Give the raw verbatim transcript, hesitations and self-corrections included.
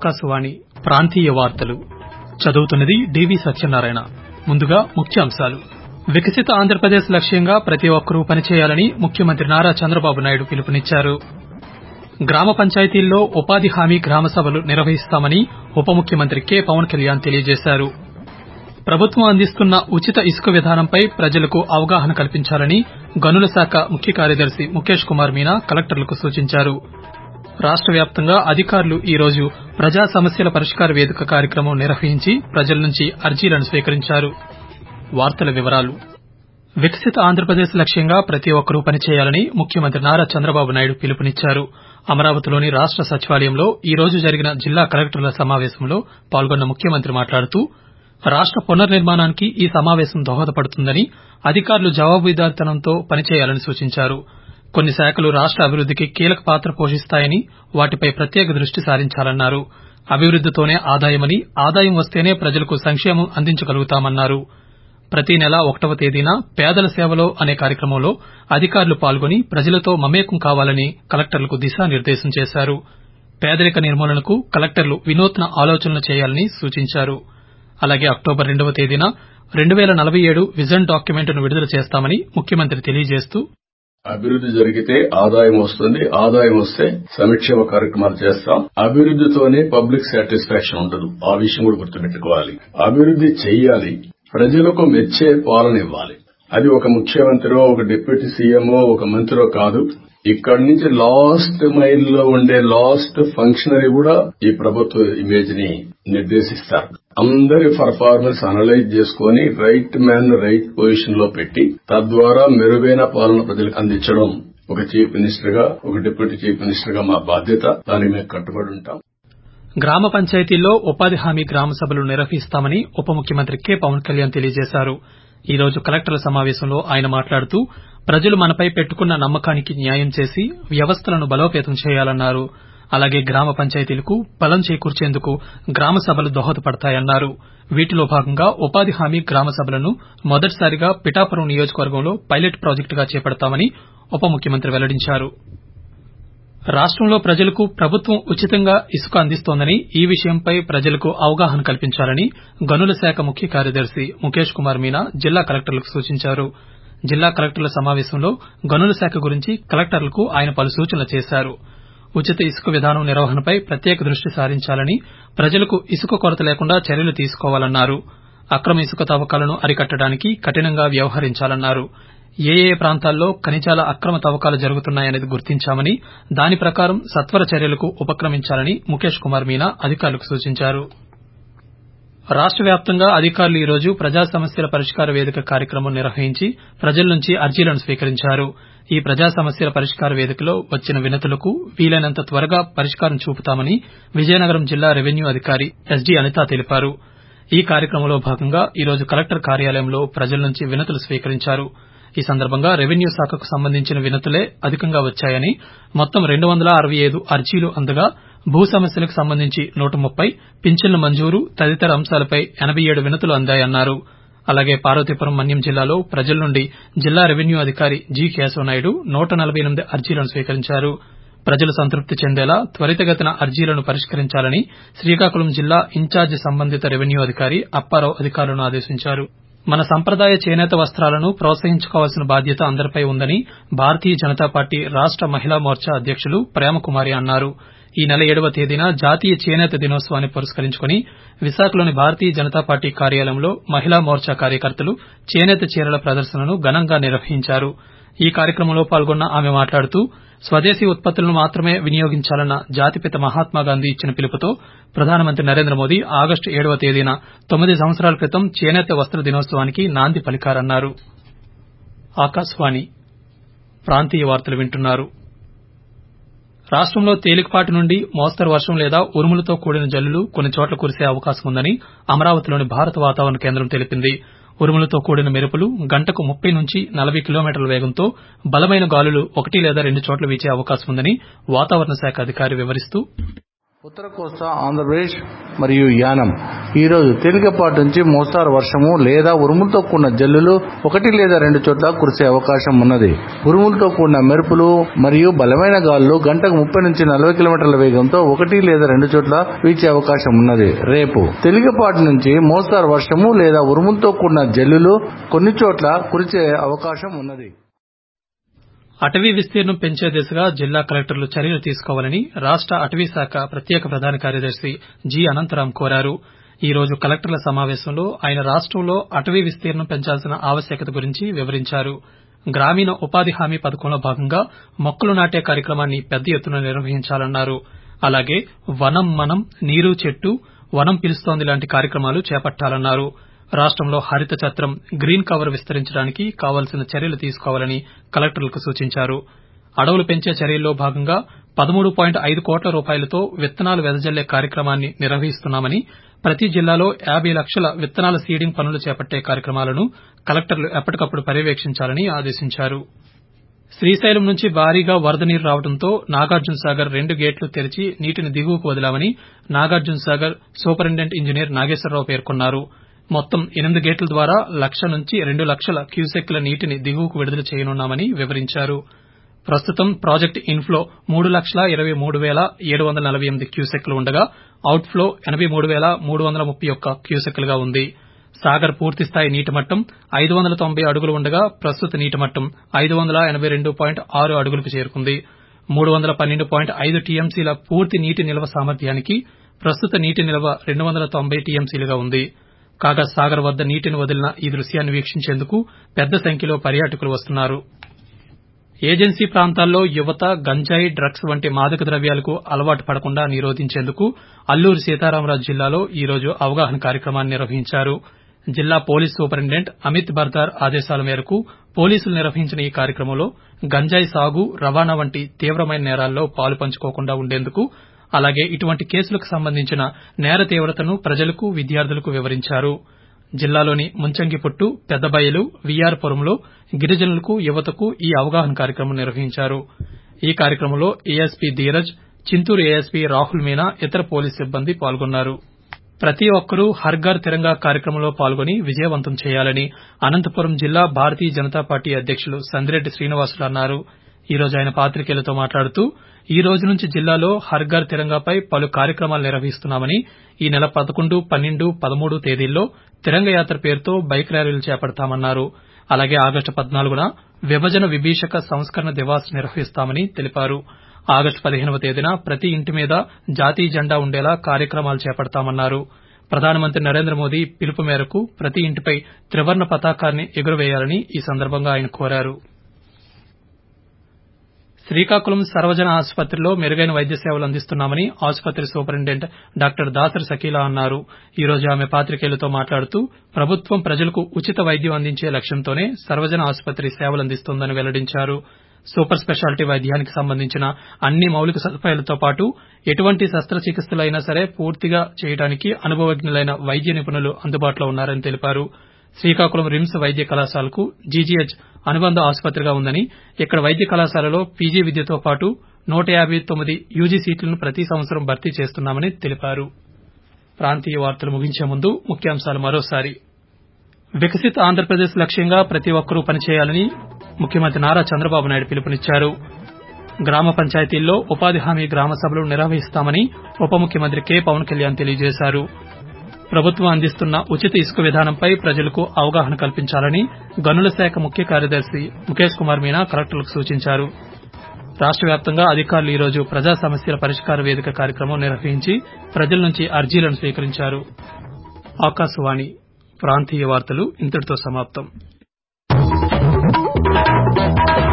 ఆకాశవాణి ప్రాంతీయ వార్తలు చదువుతున్నది డివి సత్యనారాయణ. ముందుగా ముఖ్యాంశాలు. వికసిత ఆంధ్రప్రదేశ్ లక్ష్యంగా ప్రతి ఒక్కరూ పనిచేయాలని ముఖ్యమంత్రి నారా చంద్రబాబు నాయుడు పిలుపునిచ్చారు. గ్రామ పంచాయతీల్లో ఉపాధి హామీ గ్రామ సభలు నిర్వహిస్తామని ఉప ముఖ్యమంత్రి కె పవన్ కళ్యాణ్ తెలియజేశారు. ప్రభుత్వం అందిస్తున్న ఉచిత ఇసుక విధానంపై ప్రజలకు అవగాహన కల్పించాలని గనుల శాఖ ముఖ్య కార్యదర్శి ముఖేష్ కుమార్ మీనా కలెక్టర్లకు సూచించారు. రాష్ట వ్యాప్తంగా అధికారులు ఈ రోజు ప్రజా సమస్యల పరిష్కార వేదిక కార్యక్రమం నిర్వహించి ప్రజల నుంచి అర్జీలను స్వీకరించారు. వార్తల వివరాలు. వికసిత ఆంధ్రప్రదేశ్ లక్ష్యంగా ప్రతి ఒక్కరూ పనిచేయాలని ముఖ్యమంత్రి నారా చంద్రబాబు నాయుడు పిలుపునిచ్చారు. అమరావతిలోని రాష్ట సచివాలయంలో ఈ రోజు జరిగిన జిల్లా కలెక్టర్ల సమావేశంలో పాల్గొన్న ముఖ్యమంత్రి మాట్లాడుతూ రాష్ట పునర్నిర్మాణానికి ఈ సమావేశం దోహదపడుతుందని అధికారులు జవాబుదారీతనంతో పనిచేయాలని సూచించారు. కొన్ని శాఖలు రాష్ట అభివృద్దికి కీలక పాత్ర పోషిస్తాయని వాటిపై ప్రత్యేక దృష్టి సారించాలన్నారు. అభివృద్దితోనే ఆదాయమని, ఆదాయం వస్తేనే ప్రజలకు సంక్షేమం అందించగలుగుతామన్నారు. ప్రతి నెల ఒకటవ తేదీన పేదల సేవలో అనే కార్యక్రమంలో అధికారులు పాల్గొని ప్రజలతో మమేకం కావాలని కలెక్టర్లకు దిశానిర్దేశం చేశారు. పేదరిక నిర్మూలనకు కలెక్టర్లు వినూత్న ఆలోచనలు చేయాలని సూచించారు. అలాగే అక్టోబర్ రెండవ తేదీన రెండు పేల నలభై ఏడు విజన్ డాక్యుమెంట్ను విడుదల చేస్తామని ముఖ్యమంత్రి తెలియజేస్తూ అభివృద్ది జరిగితే ఆదాయం వస్తుంది, ఆదాయం వస్తే సంక్షేమ కార్యక్రమాలు చేస్తాం. అభివృద్దితోనే పబ్లిక్ సాటిస్ఫాక్షన్ ఉండదు. ఆ విషయం కూడా గుర్తుపెట్టుకోవాలి. అభివృద్ది చెయ్యాలి, ప్రజలకు మెచ్చే పాలన ఇవ్వాలి. అది ఒక ముఖ్యమంత్రో, ఒక డిప్యూటీ సీఎంఓ, ఒక మంత్రో కాదు. ఇక్కడి నుంచి లాస్ట్ మైల్ లో ఉండే లాస్ట్ ఫంక్షనరీ కూడా ఈ ప్రభుత్వ ఇమేజ్ ని నిర్దేశిస్తారు. అందరి పర్ఫార్మెన్స్ అనలైజ్ చేసుకుని రైట్ మ్యాన్ రైట్ పొజిషన్ లో పెట్టి తద్వారా మెరుగైన పాలన ప్రజలకు అందించడం ఒక చీఫ్ మినిస్టర్ గా, ఒక డిప్యూటీ చీఫ్ మినిస్టర్ గా మా బాధ్యత. దానికి మేము కట్టుబడి ఉంటాం. గ్రామ పంచాయతీల్లో ఉపాధి హామీ గ్రామ సభలు నిర్వహిస్తామని ఉప ముఖ్యమంత్రి కె పవన్ కళ్యాణ్ తెలియజేశారు. ఈ రోజు కలెక్టర్ల సమావేశంలో ఆయన మాట్లాడుతూ ప్రజలు మనపై పెట్టుకున్న నమ్మకానికి న్యాయం చేసి వ్యవస్థలను బలోపేతం చేయాలన్నారు. అలాగే గ్రామ పంచాయతీలకు బలం చేకూర్చేందుకు గ్రామ సభలు దోహదపడతాయన్నారు. వీటిలో భాగంగా ఉపాధి హామీ గ్రామ సభలను మొదటిసారిగా పిఠాపురం నియోజకవర్గంలో పైలట్ ప్రాజెక్టుగా చేపడతామని ఉప ముఖ్యమంత్రి వెల్లడించారు. రాష్టంలో ప్రజలకు ప్రభుత్వం ఉచితంగా ఇసుక అందిస్తోందని, ఈ విషయంపై ప్రజలకు అవగాహన కల్పించాలని గనుల శాఖ ముఖ్య కార్యదర్శి ముఖేష్ కుమార్ మీనా జిల్లా కలెక్టర్లకు సూచించారు. జిల్లా కలెక్టర్ల సమావేశంలో గనుల శాఖ గురించి కలెక్టర్లకు ఆయన పలు సూచనలు చేశారు. ఉచిత ఇసుక విధానం నిర్వహణపై ప్రత్యేక దృష్టి సారించాలని, ప్రజలకు ఇసుక కొరత లేకుండా చర్యలు తీసుకోవాలన్నారు. అక్రమ ఇసుక తవ్వకాలను అరికట్టడానికి కఠినంగా వ్యవహరించాలన్నారు. ఏ ఏ ప్రాంతాల్లో ఖనిజాల అక్రమ తవ్వకాలు జరుగుతున్నాయనేది గుర్తించామని, దాని ప్రకారం సత్వర చర్యలకు ఉపక్రమించాలని ముఖేష్ కుమార్ మీనా అధికారులకు సూచించారు. రాష్ట వ్యాప్తంగా అధికారులు ఈ రోజు ప్రజా సమస్యల పరిష్కార వేదిక కార్యక్రమం నిర్వహించి ప్రజల నుంచి అర్జీలను స్వీకరించారు. ఈ ప్రజా సమస్యల పరిష్కార వేదికలో వచ్చిన వినతులకు వీలైనంత త్వరగా పరిష్కారం చూపుతామని విజయనగరం జిల్లా రెవెన్యూ అధికారి ఎస్డీ అనిత తెలిపారు. ఈ కార్యక్రమంలో భాగంగా ఈ రోజు కలెక్టర్ కార్యాలయంలో ప్రజల నుంచి వినతులు స్వీకరించారు. ఈ సందర్భంగా రెవెన్యూ శాఖకు సంబంధించిన వినతులే అధికంగా వచ్చాయని, మొత్తం రెండు వందల అరవై ఐదు అర్జీలు అందగా భూ సమస్యలకు సంబంధించి నూట ముప్పై, పింఛన్ల మంజూరు తదితర అంశాలపై ఎనబై ఏడు వినతులు అందాయన్నారు. అలాగే పార్వతీపురం మన్యం జిల్లాలో ప్రజల నుండి జిల్లా రెవెన్యూ అధికారి జి కేశవనాయుడు నూట నలభై ఎనిమిది అర్జీలను స్వీకరించారు. ప్రజలు సంతృప్తి చెందేలా త్వరితగతిన అర్జీలను పరిష్కరించాలని శ్రీకాకుళం జిల్లా ఇన్ఛార్జి సంబంధిత రెవెన్యూ అధికారి అప్పారావు అధికారులను ఆదేశించారు. మన సంప్రదాయ చేనేత వస్త్రాలను ప్రోత్సహించుకోవాల్సిన బాధ్యత అందరిపై ఉందని భారతీయ జనతా పార్టీ రాష్ట మహిళా మోర్చా అధ్యకులు ప్రేమకుమారి అన్నారు. ఈ నెల ఏడవ తేదీన జాతీయ చేనేత దినోత్సవాన్ని పురస్కరించుకుని విశాఖలోని భారతీయ జనతా పార్టీ కార్యాలయంలో మహిళా మోర్చా కార్యకర్తలు చేనేత చీరల ప్రదర్శనను ఘనంగా నిర్వహించారు. ఈ కార్యక్రమంలో పాల్గొన్న ఆమె మాట్లాడుతూ స్వదేశీ ఉత్పత్తులను మాత్రమే వినియోగించాలన్న జాతిపిత మహాత్మాగాంధీ ఇచ్చిన పిలుపుతో ప్రధానమంత్రి నరేంద్ర మోదీ ఆగస్టు ఏడవ తేదీన తొమ్మిది సంవత్సరాల క్రితం చేనేత వస్త్ర దినోత్సవానికి నాంది పలికారన్నారు. ఆకాశవాణి ప్రాంతీయ వార్తలు వింటున్నారు. రాష్టంలో తేలికపాటి నుండి మోస్తరు వర్షం లేదా ఉరుములతో కూడిన జల్లులు కొన్ని చోట్ల కురిసే అవకాశం ఉందని అమరావతిలోని భారత వాతావరణ కేంద్రం తెలిపింది. ఉరుములతో కూడిన మెరుపులు గంటకు ముప్పై నుంచి నలభై కిలోమీటర్ల వేగంతో బలమైన గాలులు ఒకటి లేదా రెండు చోట్ల వీచే అవకాశం ఉందని వాతావరణ శాఖ అధికారి వివరిస్తూ ఉత్తర కోస్తా ఆంధ్రప్రదేశ్ మరియు యానం ఈ రోజు తేలికపాటి నుంచి మోస్తారు వర్షము లేదా ఉరుములతో కూడిన జల్లులు ఒకటి లేదా రెండు చోట్ల కురిసే అవకాశం ఉన్నది. ఉరుములతో కూడిన మెరుపులు మరియు బలమైన గాలులు గంటకు ముప్పై నుంచి నలభై కిలోమీటర్ల వేగంతో ఒకటి లేదా రెండు చోట్ల వీచే అవకాశం ఉన్నది. రేపు తేలికపాటి నుంచి మోస్తారు వర్షము లేదా ఉరుములతో కూడిన జల్లులు కొన్ని చోట్ల కురిసే అవకాశం ఉన్నది. అటవీ విస్తీర్ణం పెంచే దిశగా జిల్లా కలెక్టర్లు చర్యలు తీసుకోవాలని రాష్ట అటవీ శాఖ ప్రత్యేక ప్రధాన కార్యదర్శి జి అనంతరాం కోరారు. ఈ రోజు కలెక్టర్ల సమావేశంలో ఆయన రాష్టంలో అటవీ విస్తీర్ణం పెంచాల్సిన ఆవశ్యకత గురించి వివరించారు. గ్రామీణ ఉపాధి హామీ పథకంలో భాగంగా మొక్కలు నాటే కార్యక్రమాన్ని పెద్ద ఎత్తున నిర్వహించాలన్నారు. అలాగే వనం మనం నీరు చెట్టు వనం పిలుస్తోంది లాంటి కార్యక్రమాలు చేపట్టాలన్నారు. రాష్టంలో హరిత చట్రం గ్రీన్ కవర్ విస్తరించడానికి కావాల్సిన చర్యలు తీసుకోవాలని కలెక్టర్లకు సూచించారు. అడవులు పెంచే చర్యల్లో భాగంగా పదమూడు పాయింట్ ఐదు కోట్ల రూపాయలతో విత్తనాలు వెదజల్లే కార్యక్రమాన్ని నిర్వహిస్తున్నామని, ప్రతి జిల్లాలో యాబై లక్షల విత్తనాల సీడింగ్ పనులు చేపట్టే కార్యక్రమాలను కలెక్టర్లు ఎప్పటికప్పుడు పర్యవేక్షించాలని ఆదేశించారు. శ్రీశైలం నుంచి భారీగా వరద నీరు రావడంతో నాగార్జునసాగర్ రెండు గేట్లు తెరిచి నీటిని దిగువకు వదిలామని నాగార్జునసాగర్ సూపరింటెండెంట్ ఇంజనీర్ నాగేశ్వరరావు పేర్కొన్నారు. మొత్తం ఎనిమిది గేట్ల ద్వారా లక్ష నుంచి రెండు లక్షల క్యూసెక్కుల నీటిని దిగువకు విడుదల చేయనున్నామని వివరించారు. ప్రస్తుతం ప్రాజెక్టు ఇన్ఫ్లో మూడు లక్షల ఇరవై మూడు వేల ఏడు వందల నలభై ఎనిమిది క్యూసెక్కులు ఉండగా అవుట్ఫ్లో ఎనబై మూడు వేల మూడు వందల ముప్పై ఒక్క క్యూసెక్కులుగా ఉంది. సాగర్ పూర్తిస్థాయి నీటిమట్టం ఐదు వందల తొంభై అడుగులు ఉండగా ప్రస్తుత నీటిమట్టం ఐదు వందల ఎనబై రెండు పాయింట్ ఆరు అడుగులకు చేరుకుంది. మూడు వందల పన్నెండు పాయింట్ ఐదు టీఎంసీల పూర్తి నీటి నిల్వ సామర్థ్యానికి ప్రస్తుత నీటి నిల్వ రెండు వందల తొంభై టీఎంసీలుగా ఉంది. కాగా సాగర్ వద్ద నీటిని వదిలిన ఈ దృశ్యాన్ని వీక్షించేందుకు పెద్ద సంఖ్యలో పర్యాటకులు వస్తున్నారు. ఏజెన్సీ ప్రాంతాల్లో యువత గంజాయి డ్రగ్స్ వంటి మాదక ద్రవ్యాలకు అలవాటు పడకుండా నిరోధించేందుకు అల్లూరి సీతారామరాజు జిల్లాలో ఈ రోజు అవగాహన కార్యక్రమాన్ని నిర్వహించారు. జిల్లా పోలీస్ సూపరింటెండెంట్ అమిత్ బర్దార్ ఆదేశాల మేరకు పోలీసులు నిర్వహించిన ఈ కార్యక్రమంలో గంజాయి సాగు రవాణా వంటి తీవ్రమైన నేరాల్లో పాలు పంచుకోకుండా ఉండేందుకు, అలాగే ఇటువంటి కేసులకు సంబంధించిన నేర తీవ్రతను ప్రజలకు విద్యార్థులకు వివరించారు. జిల్లాలోని ముంచంగిపుట్టు పెద్దబయలు వీఆర్ పురంలో గిరిజనులకు యువతకు ఈ అవగాహన కార్యక్రమం నిర్వహించారు. ఈ కార్యక్రమంలో ఏఎస్పీ ధీరజ్, చింతూరు ఏఎస్పీ రాహుల్ మీనా ఇతర పోలీసు సిబ్బంది పాల్గొన్నారు. ప్రతి ఒక్కరూ హర్ ఘర్ తిరంగా కార్యక్రమంలో పాల్గొని విజయవంతం చేయాలని అనంతపురం జిల్లా భారతీయ జనతా పార్టీ అధ్యక్షులు సందిరెడ్డి శ్రీనివాసులు అన్నారు. ఈ రోజు ఆయన పాతికేయులతో మాట్లాడుతూ ఈ రోజు నుంచి జిల్లాలో హర్ ఘర్ తిరంగాపై పలు కార్యక్రమాలు నిర్వహిస్తున్నామని, ఈ నెల పదకొండు పన్నెండు పదమూడు తేదీల్లో తిరంగ యాత్ర పేరుతో బైక్ ర్యాలీలు చేపడతామన్నారు. అలాగే ఆగస్టు పద్నాలుగున విభజన విభీషక సంస్కరణ దివాస్ నిర్వహిస్తామని తెలిపారు. ఆగస్టు పదిహేనవ తేదీన ప్రతి ఇంటి మీద జాతీయ జెండా ఉండేలా కార్యక్రమాలు చేపడతామన్నారు. ప్రధానమంత్రి నరేంద్ర మోదీ పిలుపు మేరకు ప్రతి ఇంటిపై త్రివర్ణ పతాకాన్ని ఎగురవేయాలని ఈ సందర్భంగా ఆయన కోరారు. శ్రీకాకుళం సర్వజన ఆసుపత్రిలో మెరుగైన వైద్య సేవలు అందిస్తున్నామని ఆసుపత్రి సూపరింటెండెంట్ డాక్టర్ దాసరి సకీలా అన్నారు. ఈ రోజు ఆమె పాతికేయులతో మాట్లాడుతూ ప్రభుత్వం ప్రజలకు ఉచిత వైద్యం అందించే లక్ష్యంతోనే సర్వజన ఆసుపత్రి సేవలందిస్తోందని వెల్లడించారు. సూపర్ స్పెషాలిటీ వైద్యానికి సంబంధించిన అన్ని మౌలిక సదుపాయాలతో పాటు ఎటువంటి శస్త్రచికిత్సలైనా సరే పూర్తిగా చేయడానికి అనుభవజ్ఞులైన వైద్య నిపుణులు అందుబాటులో ఉన్నారని తెలిపారు. శ్రీకాకుళం రిమ్స్ వైద్య కళాశాలకు జీజీహెచ్ అనుబంధ ఆసుపత్రిగా ఉందని, ఇక్కడ వైద్య కళాశాలలో పీజీ విద్యతో పాటు నూట యాబై తొమ్మిది యూజీ సీట్లను ప్రతి సంవత్సరం భర్తీ చేస్తున్నామని తెలిపారు. ప్రాంతీయ వార్తలు ముగించే ముందు ముఖ్యాంశాలు మరోసారి. వికసిత్ ఆంధ్రప్రదేశ్ లక్ష్యంగా ప్రతి ఒక్కరూ పనిచేయాలని ముఖ్యమంత్రి నారా చంద్రబాబు నాయుడు పిలుపునిచ్చారు. గ్రామ పంచాయతీల్లో ఉపాధి హామీ గ్రామ సభలు నిర్వహిస్తామని ఉప ముఖ్యమంత్రి కె పవన్ కళ్యాణ్ తెలియజేశారు. ప్రభుత్వం అందిస్తున్న ఉచిత ఇసుక విధానంపై ప్రజలకు అవగాహన కల్పించాలని గనుల శాఖ ముఖ్య కార్యదర్శి ముఖేష్ కుమార్ మీనా కలెక్టర్లకు సూచించారు. రాష్ట వ్యాప్తంగా అధికారులు ఈ రోజు ప్రజా సమస్యల పరిష్కార వేదిక కార్యక్రమం నిర్వహించి ప్రజల నుంచి అర్జీలను స్వీకరించారు. ఆకాశవాణి ప్రాంతీయ వార్తలు ఇంతటితో సమాప్తం.